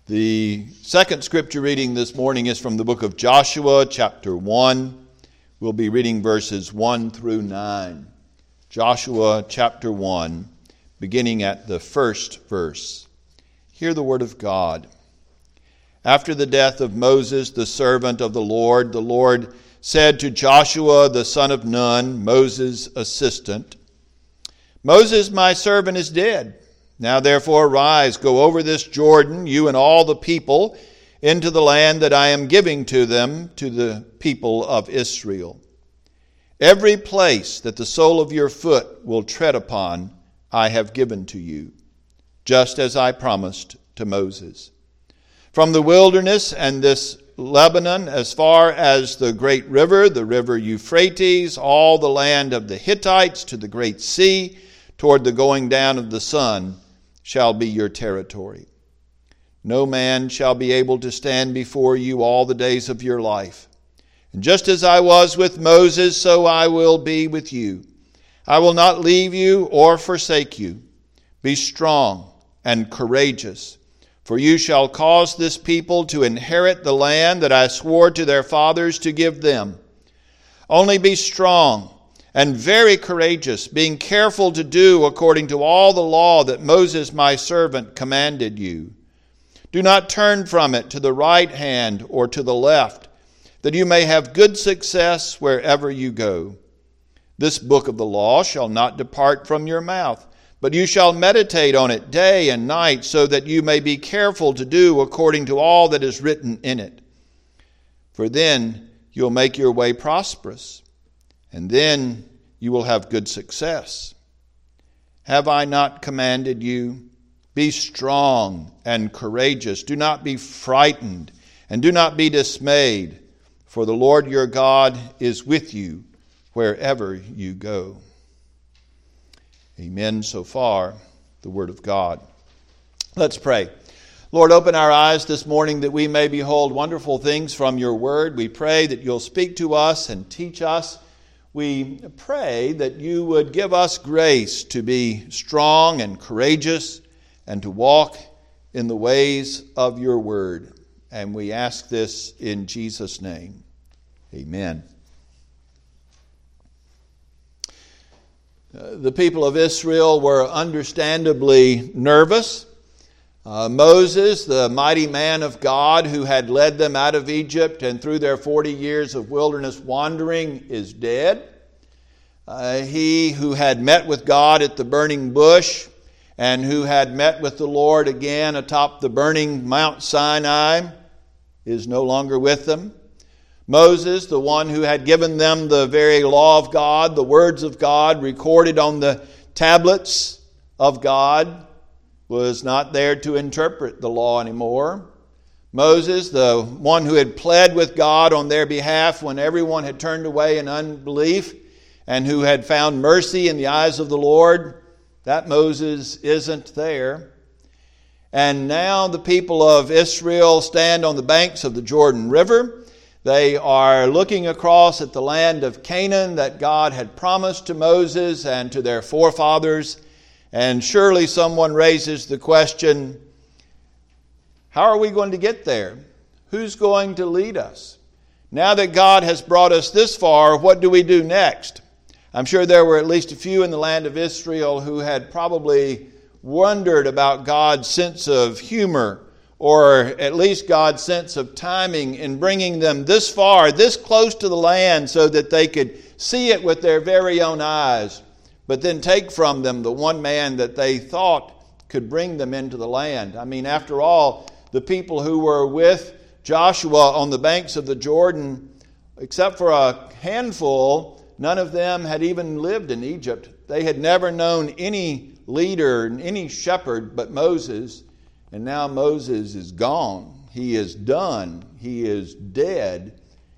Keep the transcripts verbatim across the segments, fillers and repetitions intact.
The second scripture reading this morning is from the book of Joshua, chapter one. We'll be reading verses one through nine. Joshua, chapter one, beginning at the first verse. Hear the word of God. After the death of Moses, the servant of the Lord, the Lord said to Joshua, the son of Nun, Moses' assistant, Moses, my servant, is dead. Now therefore arise, go over this Jordan, you and all the people, into the land that I am giving to them, to the people of Israel. Every place that the sole of your foot will tread upon, I have given to you, just as I promised to Moses. From the wilderness and this Lebanon, as far as the great river, the river Euphrates, all the land of the Hittites to the great sea, toward the going down of the sun, shall be your territory. No man shall be able to stand before you all the days of your life. And just as I was with Moses, so I will be with you. I will not leave you or forsake you. Be strong and courageous, for you shall cause this people to inherit the land that I swore to their fathers to give them. Only be strong and very courageous, being careful to do according to all the law that Moses my servant commanded you. Do not turn from it to the right hand or to the left, that you may have good success wherever you go. This book of the law shall not depart from your mouth, but you shall meditate on it day and night, so that you may be careful to do according to all that is written in it. For then you'll make your way prosperous, and then you will have good success. Have I not commanded you? Be strong and courageous. Do not be frightened, and do not be dismayed, for the Lord your God is with you wherever you go. Amen. So far, the word of God. Let's pray. Lord, open our eyes this morning that we may behold wonderful things from your word. We pray that you'll speak to us and teach us. We pray that you would give us grace to be strong and courageous and to walk in the ways of your word. And we ask this in Jesus' name. Amen. Uh, the people of Israel were understandably nervous. Uh, Moses, the mighty man of God who had led them out of Egypt and through their forty years of wilderness wandering, is dead. Uh, he who had met with God at the burning bush and who had met with the Lord again atop the burning Mount Sinai is no longer with them. Moses, the one who had given them the very law of God, the words of God recorded on the tablets of God, was not there to interpret the law anymore. Moses, the one who had pled with God on their behalf when everyone had turned away in unbelief and who had found mercy in the eyes of the Lord, that Moses isn't there. And now the people of Israel stand on the banks of the Jordan River. They are looking across at the land of Canaan that God had promised to Moses and to their forefathers. And surely someone raises the question, how are we going to get there? Who's going to lead us? Now that God has brought us this far, what do we do next? I'm sure there were at least a few in the land of Israel who had probably wondered about God's sense of humor, or at least God's sense of timing in bringing them this far, this close to the land, so that they could see it with their very own eyes, but then take from them the one man that they thought could bring them into the land. I mean, after all, the people who were with Joshua on the banks of the Jordan, except for a handful, none of them had even lived in Egypt. They had never known any leader, any shepherd but Moses. And now Moses is gone. He is done. He is dead.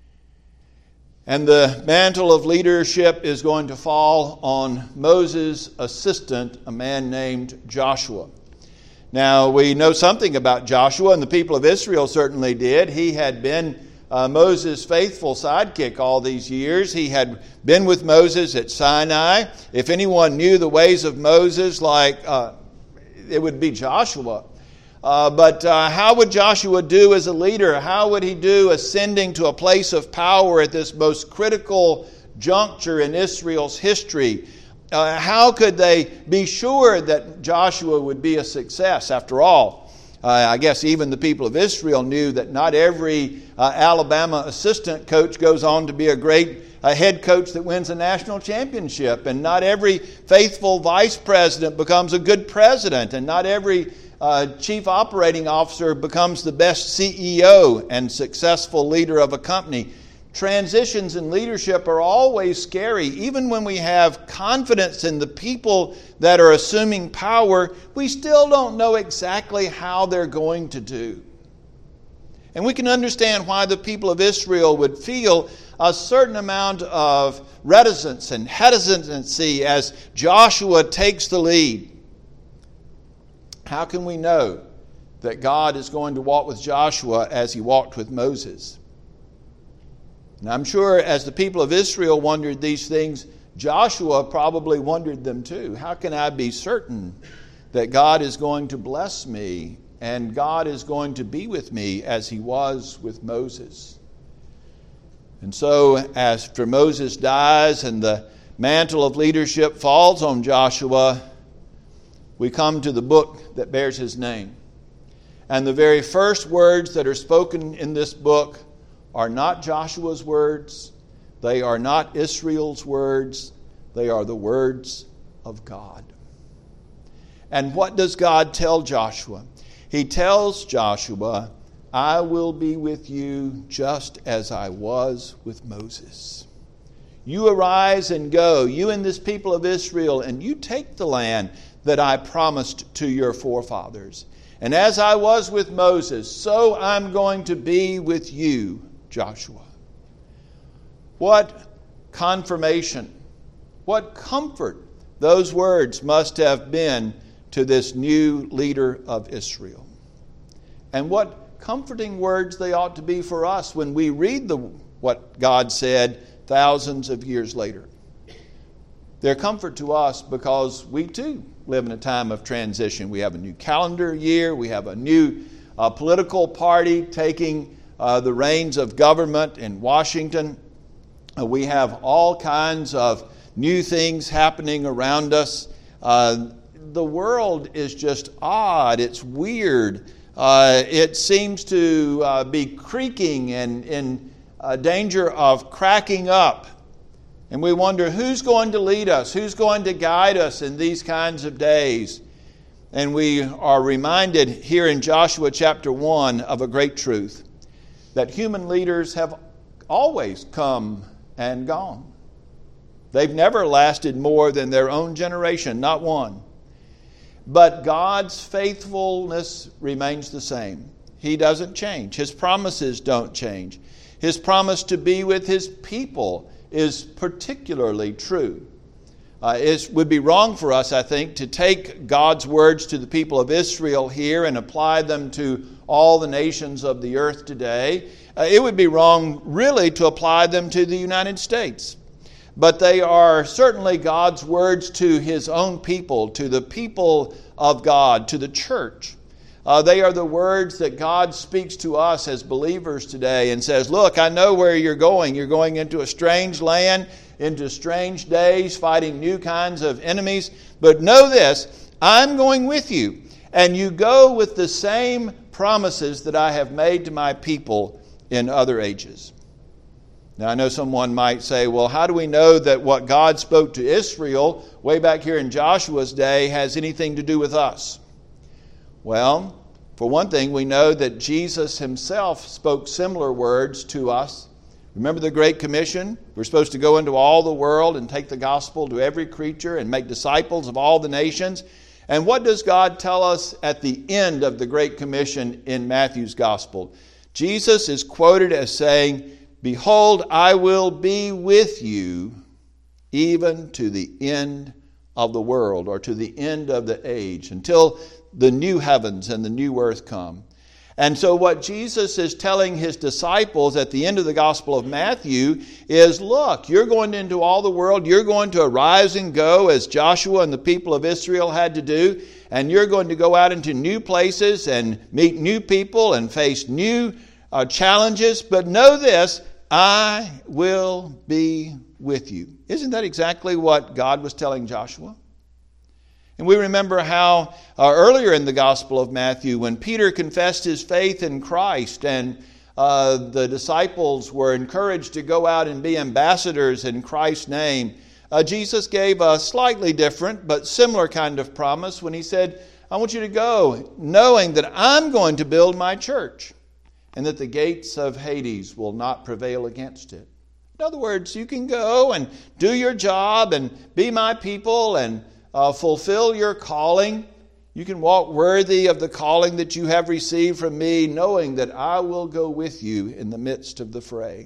And the mantle of leadership is going to fall on Moses' assistant, a man named Joshua. Now, we know something about Joshua, and the people of Israel certainly did. He had been uh, Moses' faithful sidekick all these years. He had been with Moses at Sinai. If anyone knew the ways of Moses, like uh, it would be Joshua. Uh, but uh, how would Joshua do as a leader? How would he do ascending to a place of power at this most critical juncture in Israel's history? Uh, how could they be sure that Joshua would be a success? After all, uh, I guess even the people of Israel knew that not every uh, Alabama assistant coach goes on to be a great uh, head coach that wins a national championship, and not every faithful vice president becomes a good president, and not every Uh, chief operating officer becomes the best C E O and successful leader of a company. Transitions in leadership are always scary. Even when we have confidence in the people that are assuming power, we still don't know exactly how they're going to do. And we can understand why the people of Israel would feel a certain amount of reticence and hesitancy as Joshua takes the lead. How can we know that God is going to walk with Joshua as he walked with Moses? And I'm sure as the people of Israel wondered these things, Joshua probably wondered them too. How can I be certain that God is going to bless me and God is going to be with me as he was with Moses? And so after Moses dies and the mantle of leadership falls on Joshua, we come to the book that bears his name. And the very first words that are spoken in this book are not Joshua's words. They are not Israel's words. They are the words of God. And what does God tell Joshua? He tells Joshua, I will be with you just as I was with Moses. You arise and go, you and this people of Israel, and you take the land that I promised to your forefathers. And as I was with Moses, so I'm going to be with you, Joshua. What confirmation, what comfort those words must have been to this new leader of Israel. And what comforting words they ought to be for us when we read the, what God said thousands of years later. They're comfort to us because we too live in a time of transition. We have a new calendar year. We have a new uh, political party taking uh, the reins of government in Washington. Uh, we have all kinds of new things happening around us. Uh, the world is just odd. It's weird. Uh, it seems to uh, be creaking and in uh, danger of cracking up. And we wonder who's going to lead us, who's going to guide us in these kinds of days. And we are reminded here in Joshua chapter one of a great truth, that human leaders have always come and gone. They've never lasted more than their own generation, not one. But God's faithfulness remains the same. He doesn't change. His promises don't change. His promise to be with his people is particularly true. Uh, it would be wrong for us, I think, to take God's words to the people of Israel here and apply them to all the nations of the earth today. Uh, it would be wrong, really, to apply them to the United States. But they are certainly God's words to his own people, to the people of God, to the church. Uh, they are the words that God speaks to us as believers today and says, look, I know where you're going. You're going into a strange land, into strange days, fighting new kinds of enemies. But know this, I'm going with you. And you go with the same promises that I have made to my people in other ages. Now, I know someone might say, well, how do we know that what God spoke to Israel way back here in Joshua's day has anything to do with us? Well, for one thing, we know that Jesus himself spoke similar words to us. Remember the Great Commission? We're supposed to go into all the world and take the gospel to every creature and make disciples of all the nations. And what does God tell us at the end of the Great Commission in Matthew's gospel? Jesus is quoted as saying, behold, I will be with you even to the end of the world, or to the end of the age, until the new heavens and the new earth come. And so what Jesus is telling his disciples at the end of the Gospel of Matthew is, look, you're going into all the world, you're going to arise and go as Joshua and the people of Israel had to do, and you're going to go out into new places and meet new people and face new uh, challenges. But know this, I will be with you. Isn't that exactly what God was telling Joshua? And we remember how uh, earlier in the Gospel of Matthew, when Peter confessed his faith in Christ and uh, the disciples were encouraged to go out and be ambassadors in Christ's name, uh, Jesus gave a slightly different but similar kind of promise when he said, I want you to go knowing that I'm going to build my church and that the gates of Hades will not prevail against it. In other words, you can go and do your job and be my people and Uh, fulfill your calling. You can walk worthy of the calling that you have received from me, knowing that I will go with you in the midst of the fray.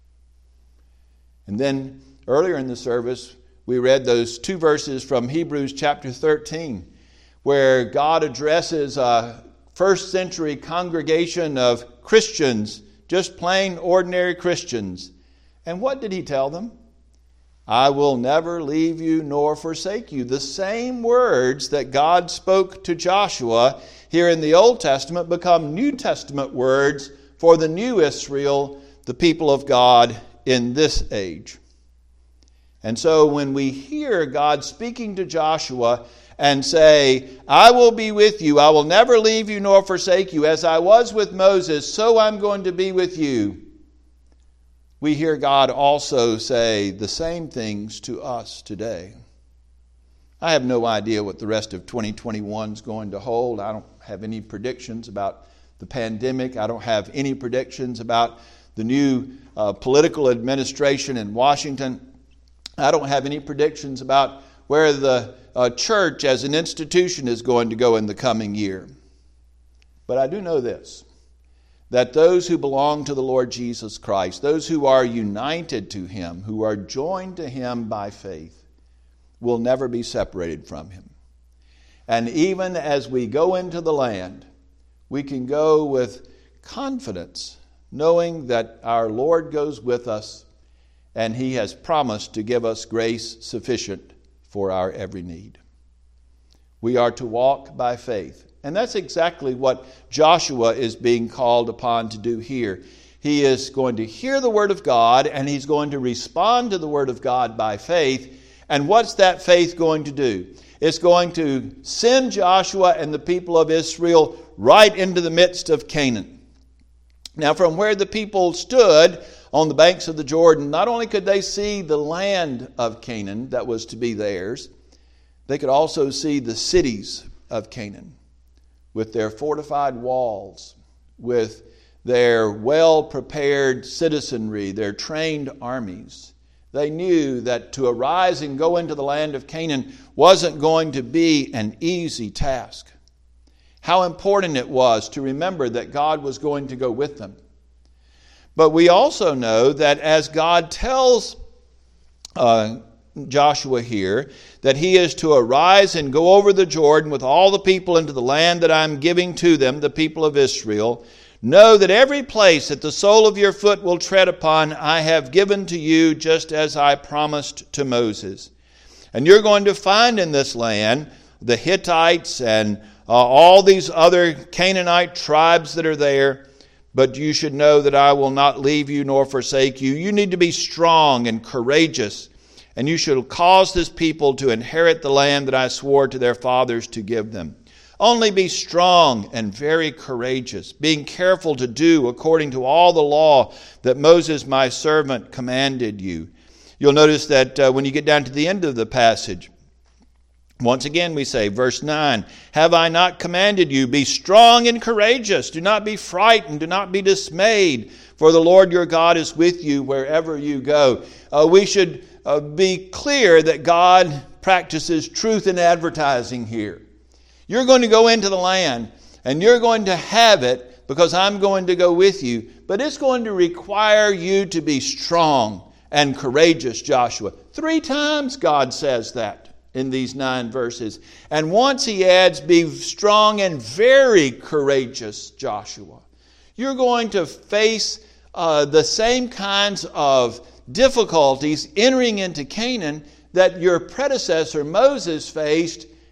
And then earlier in the service, we read those two verses from Hebrews chapter thirteen, where God addresses a first century congregation of Christians, just plain ordinary Christians. And what did he tell them? I will never leave you nor forsake you. The same words that God spoke to Joshua here in the Old Testament become New Testament words for the new Israel, the people of God in this age. And so when we hear God speaking to Joshua and say, I will be with you, I will never leave you nor forsake you, as I was with Moses, so I'm going to be with you. We hear God also say the same things to us today. I have no idea what the rest of twenty twenty-one is going to hold. I don't have any predictions about the pandemic. I don't have any predictions about the new uh, political administration in Washington. I don't have any predictions about where the uh, church as an institution is going to go in the coming year. But I do know this, that those who belong to the Lord Jesus Christ, those who are united to Him, who are joined to Him by faith, will never be separated from Him. And even as we go into the land, we can go with confidence, knowing that our Lord goes with us, and He has promised to give us grace sufficient for our every need. We are to walk by faith. And that's exactly what Joshua is being called upon to do here. He is going to hear the Word of God, and he's going to respond to the Word of God by faith. And what's that faith going to do? It's going to send Joshua and the people of Israel right into the midst of Canaan. Now, from where the people stood on the banks of the Jordan, not only could they see the land of Canaan that was to be theirs, they could also see the cities of Canaan, with their fortified walls, with their well-prepared citizenry, their trained armies. They knew that to arise and go into the land of Canaan wasn't going to be an easy task. How important it was to remember that God was going to go with them. But we also know that as God tells uh, Joshua here that he is to arise and go over the Jordan with all the people into the land that I'm giving to them, the people of Israel. Know that every place that the sole of your foot will tread upon, I have given to you, just as I promised to Moses. And you're going to find in this land the Hittites and uh, all these other Canaanite tribes that are there. But you should know that I will not leave you nor forsake you. You need to be strong and courageous. And you shall cause this people to inherit the land that I swore to their fathers to give them. Only be strong and very courageous, being careful to do according to all the law that Moses my servant commanded you. You'll notice that uh, when you get down to the end of the passage, once again we say, verse nine, have I not commanded you, be strong and courageous, do not be frightened, do not be dismayed, for the Lord your God is with you wherever you go. Uh, we should Uh, be clear that God practices truth in advertising here. You're going to go into the land and you're going to have it because I'm going to go with you. But it's going to require you to be strong and courageous, Joshua. Three times God says that in these nine verses. And once he adds, be strong and very courageous, Joshua. You're going to face uh, the same kinds of difficulties entering into Canaan that your predecessor Moses faced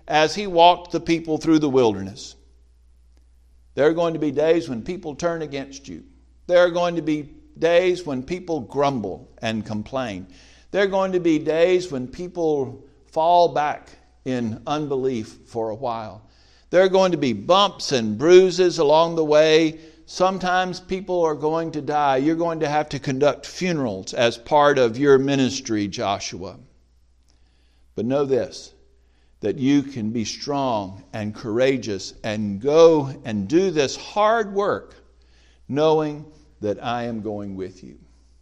as he walked the people through the wilderness. There are going to be days when people turn against you. There are going to be days when people grumble and complain. There are going to be days when people fall back in unbelief for a while. There are going to be bumps and bruises along the way. Sometimes people are going to die. You're going to have to conduct funerals as part of your ministry, Joshua. But know this, that you can be strong and courageous and go and do this hard work knowing that I am going with you.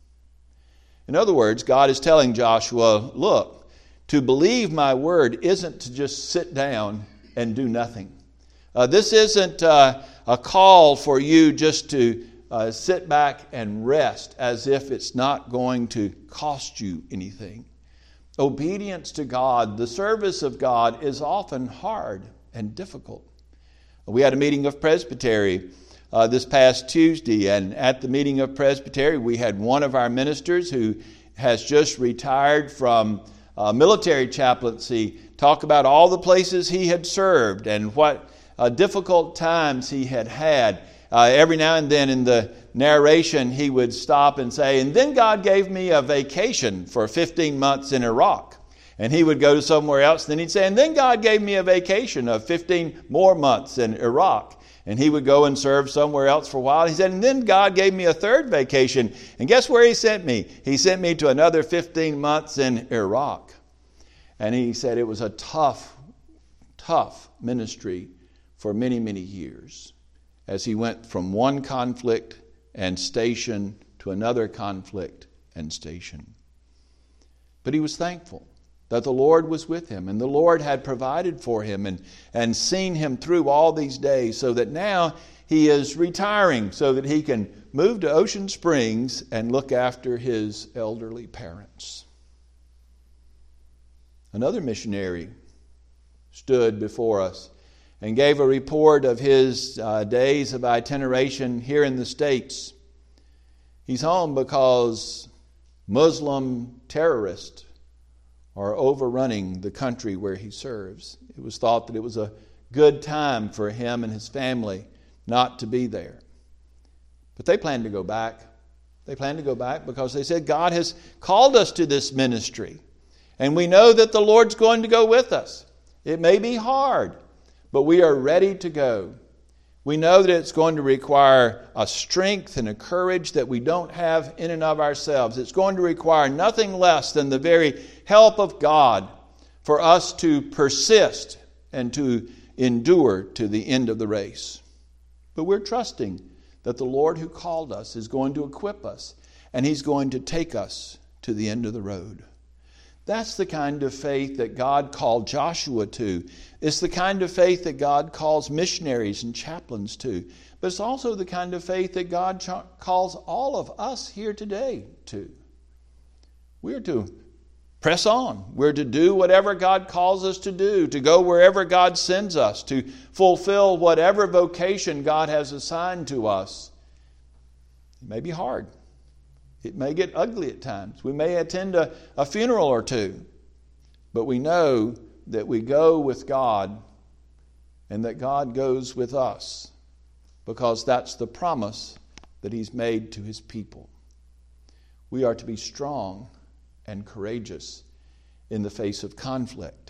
In other words, God is telling Joshua, look, to believe my word isn't to just sit down and do nothing. Uh, this isn't uh, a call for you just to uh, sit back and rest as if it's not going to cost you anything. Obedience to God, the service of God, is often hard and difficult. We had a meeting of Presbytery uh, this past Tuesday, and at the meeting of Presbytery, we had one of our ministers who has just retired from uh, military chaplaincy talk about all the places he had served and what uh, difficult times he had had. Uh, every now and then in the narration, he would stop and say, and then God gave me a vacation for fifteen months in Iraq. And he would go to somewhere else. Then he'd say, and then God gave me a vacation of fifteen more months in Iraq. And he would go and serve somewhere else for a while. He said, and then God gave me a third vacation. And guess where he sent me? He sent me to another fifteen months in Iraq. And he said it was a tough, tough ministry for many, many years, as he went from one conflict and station to another conflict and station. But he was thankful that the Lord was with him, and the Lord had provided for him and, and seen him through all these days, so that now he is retiring so that he can move to Ocean Springs and look after his elderly parents. Another missionary stood before us and gave a report of his uh, days of itineration here in the States. He's home because Muslim terrorists are overrunning the country where he serves. It was thought that it was a good time for him and his family not to be there. But they plan to go back. They plan to go back because they said, God has called us to this ministry. And we know that the Lord's going to go with us. It may be hard, but we are ready to go. We know that it's going to require a strength and a courage that we don't have in and of ourselves. It's going to require nothing less than the very help of God for us to persist and to endure to the end of the race. But we're trusting that the Lord who called us is going to equip us, and He's going to take us to the end of the road. That's the kind of faith that God called Joshua to. It's the kind of faith that God calls missionaries and chaplains to. But it's also the kind of faith that God ch- calls all of us here today to. We're to press on. We're to do whatever God calls us to do, to go wherever God sends us, to fulfill whatever vocation God has assigned to us. It may be hard. It may get ugly at times. We may attend a, a funeral or two. But we know that we go with God and that God goes with us, because that's the promise that He's made to His people. We are to be strong and courageous in the face of conflict.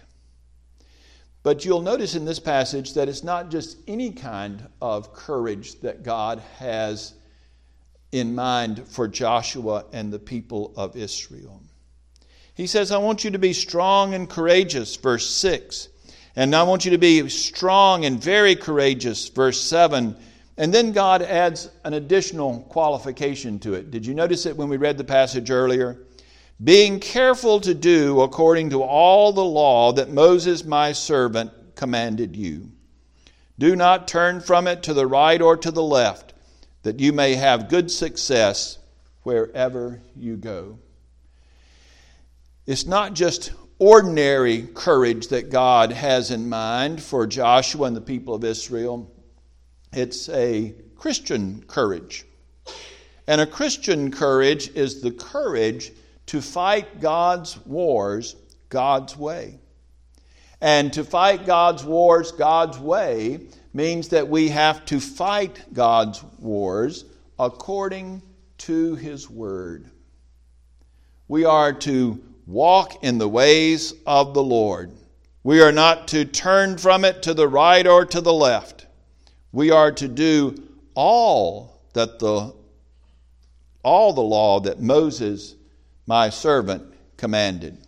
But you'll notice in this passage that it's not just any kind of courage that God has in mind for Joshua and the people of Israel. He says, I want you to be strong and courageous, verse six. And I want you to be strong and very courageous, verse seven. And then God adds an additional qualification to it. Did you notice it when we read the passage earlier? Being careful to do according to all the law that Moses my servant commanded you. Do not turn from it to the right or to the left, that you may have good success wherever you go. It's not just ordinary courage that God has in mind for Joshua and the people of Israel. It's a Christian courage. And a Christian courage is the courage to fight God's wars God's way. And to fight God's wars God's way means that we have to fight God's wars according to His Word. We are to walk in the ways of the Lord. We are not to turn from it to the right or to the left. We are to do all that the all the law that Moses, my servant, commanded.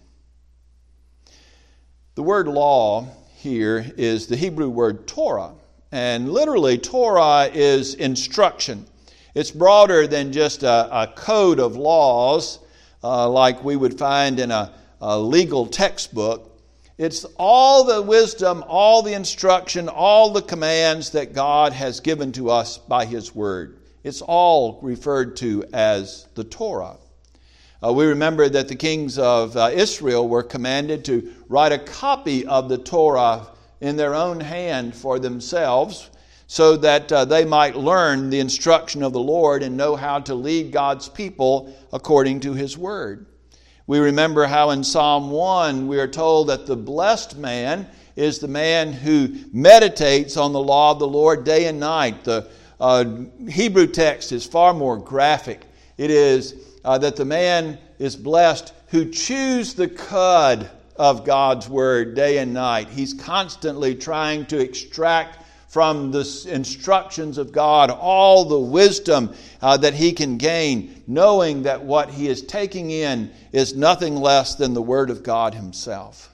The word law here is the Hebrew word Torah. And literally, Torah is instruction. It's broader than just a, a code of laws uh, like we would find in a, a legal textbook. It's all the wisdom, all the instruction, all the commands that God has given to us by His Word. It's all referred to as the Torah. Uh, we remember that the kings of uh, Israel were commanded to write a copy of the Torah in their own hand for themselves so that uh, they might learn the instruction of the Lord and know how to lead God's people according to His Word. We remember how in Psalm one we are told that the blessed man is the man who meditates on the law of the Lord day and night. The uh, Hebrew text is far more graphic. It is uh, that the man is blessed who chews the cud of God's Word day and night. He's constantly trying to extract from the instructions of God all the wisdom uh, that he can gain, knowing that what he is taking in is nothing less than the Word of God Himself.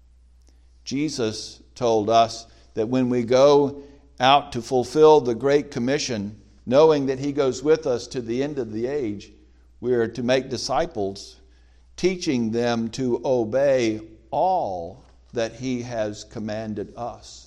Jesus told us that when we go out to fulfill the Great Commission, knowing that He goes with us to the end of the age, we are to make disciples, teaching them to obey all that He has commanded us.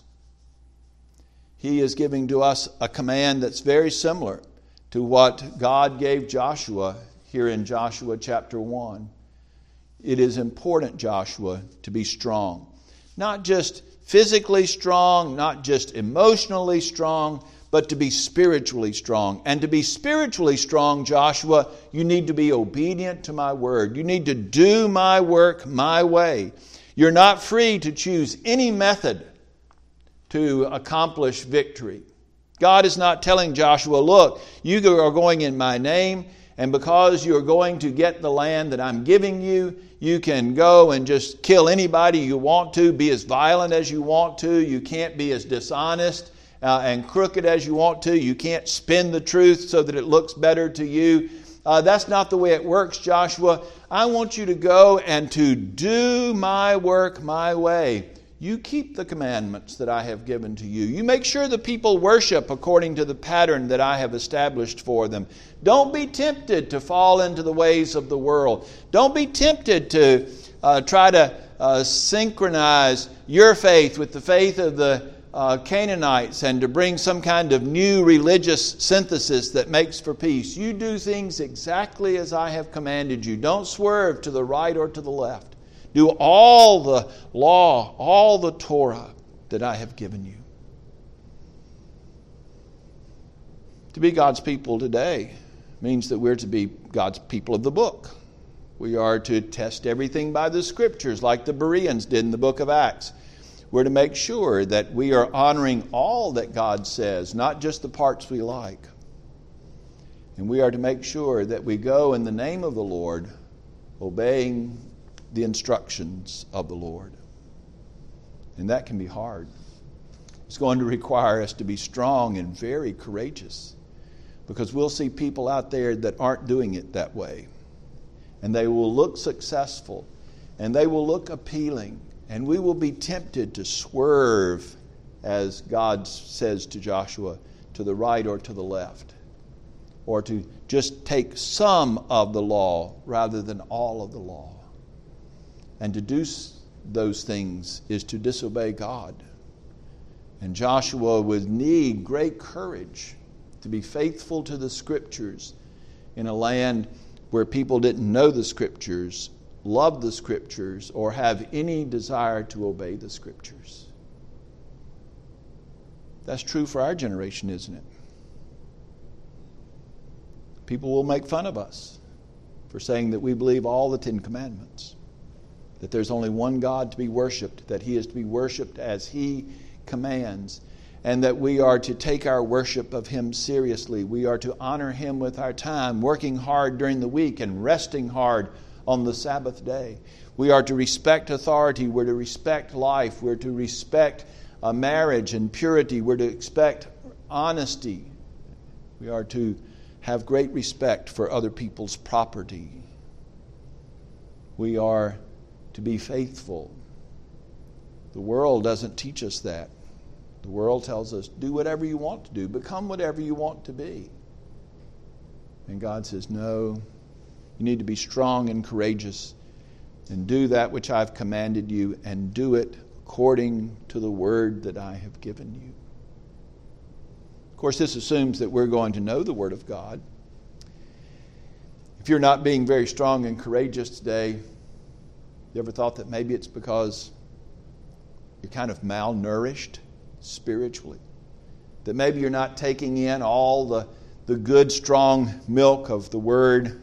He is giving to us a command that's very similar to what God gave Joshua here in Joshua chapter one. It is important, Joshua, to be strong. Not just physically strong, not just emotionally strong, but to be spiritually strong. And to be spiritually strong, Joshua, you need to be obedient to my word. You need to do my work my way. You're not free to choose any method to accomplish victory. God is not telling Joshua, look, you are going in my name, and because you're going to get the land that I'm giving you, you can go and just kill anybody you want to, be as violent as you want to. You can't be as dishonest uh, and crooked as you want to. You can't spin the truth so that it looks better to you. Uh, that's not the way it works, Joshua. I want you to go and to do my work my way. You keep the commandments that I have given to you. You make sure the people worship according to the pattern that I have established for them. Don't be tempted to fall into the ways of the world. Don't be tempted to uh, try to uh, synchronize your faith with the faith of the uh, Canaanites and to bring some kind of new religious synthesis that makes for peace. You do things exactly as I have commanded you. Don't swerve to the right or to the left. Do all the law, all the Torah that I have given you. To be God's people today means that we're to be God's people of the book. We are to test everything by the Scriptures like the Bereans did in the book of Acts. We're to make sure that we are honoring all that God says, not just the parts we like. And we are to make sure that we go in the name of the Lord, obeying the instructions of the Lord. And that can be hard. It's going to require us to be strong and very courageous, because we'll see people out there that aren't doing it that way. And they will look successful, and they will look appealing, and we will be tempted to swerve, as God says to Joshua, to the right or to the left, or to just take some of the law rather than all of the law. And to do those things is to disobey God. And Joshua would need great courage to be faithful to the Scriptures in a land where people didn't know the Scriptures, love the Scriptures, or have any desire to obey the Scriptures. That's true for our generation, isn't it? People will make fun of us for saying that we believe all the Ten Commandments. that there's only one God to be worshiped, that He is to be worshiped as He commands, and that we are to take our worship of Him seriously. We are to honor Him with our time, working hard during the week and resting hard on the Sabbath day. We are to respect authority. We're to respect life. We're to respect uh, marriage and purity. We're to expect honesty. We are to have great respect for other people's property. We are to be faithful. The world doesn't teach us that. The world tells us, do whatever you want to do, become whatever you want to be. And God says, no, you need to be strong and courageous and do that which I've commanded you, and do it according to the word that I have given you. Of course, this assumes that we're going to know the Word of God. If you're not being very strong and courageous today, you ever thought that maybe it's because you're kind of malnourished spiritually? That maybe you're not taking in all the, the good, strong milk of the Word?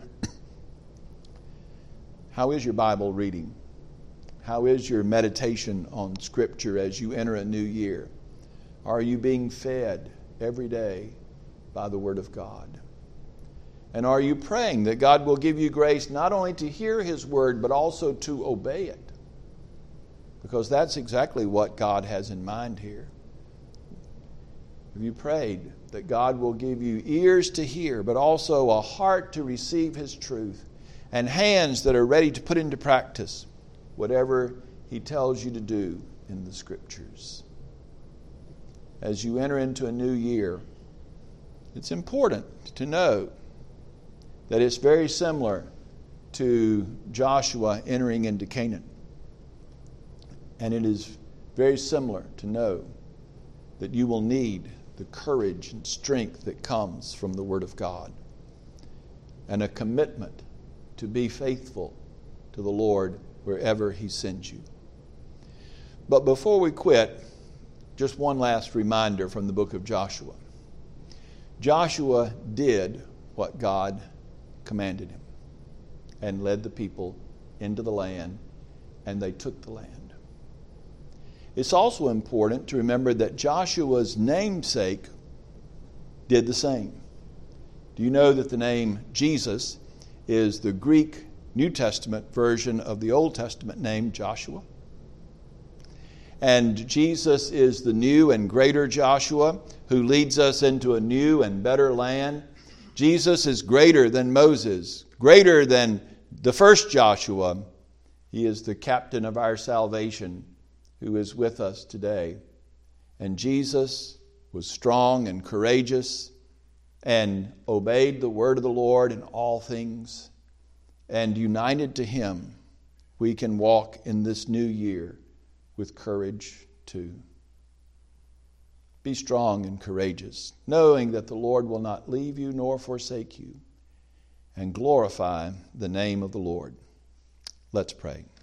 How is your Bible reading? How is your meditation on Scripture as you enter a new year? Are you being fed every day by the Word of God? And are you praying that God will give you grace not only to hear His Word, but also to obey it? Because that's exactly what God has in mind here. Have you prayed that God will give you ears to hear, but also a heart to receive His truth, and hands that are ready to put into practice whatever He tells you to do in the Scriptures? As you enter into a new year, it's important to know that it's very similar to Joshua entering into Canaan. And it is very similar to know that you will need the courage and strength that comes from the Word of God, and a commitment to be faithful to the Lord wherever He sends you. But before we quit, just one last reminder from the book of Joshua. Joshua did what God commanded him and led the people into the land, and they took the land. It's also important to remember that Joshua's namesake did the same. Do you know that the name Jesus is the Greek New Testament version of the Old Testament name Joshua? And Jesus is the new and greater Joshua who leads us into a new and better land. Jesus is greater than Moses, greater than the first Joshua. He is the captain of our salvation who is with us today. And Jesus was strong and courageous and obeyed the word of the Lord in all things. And united to Him, we can walk in this new year with courage too. Be strong and courageous, knowing that the Lord will not leave you nor forsake you, and glorify the name of the Lord. Let's pray.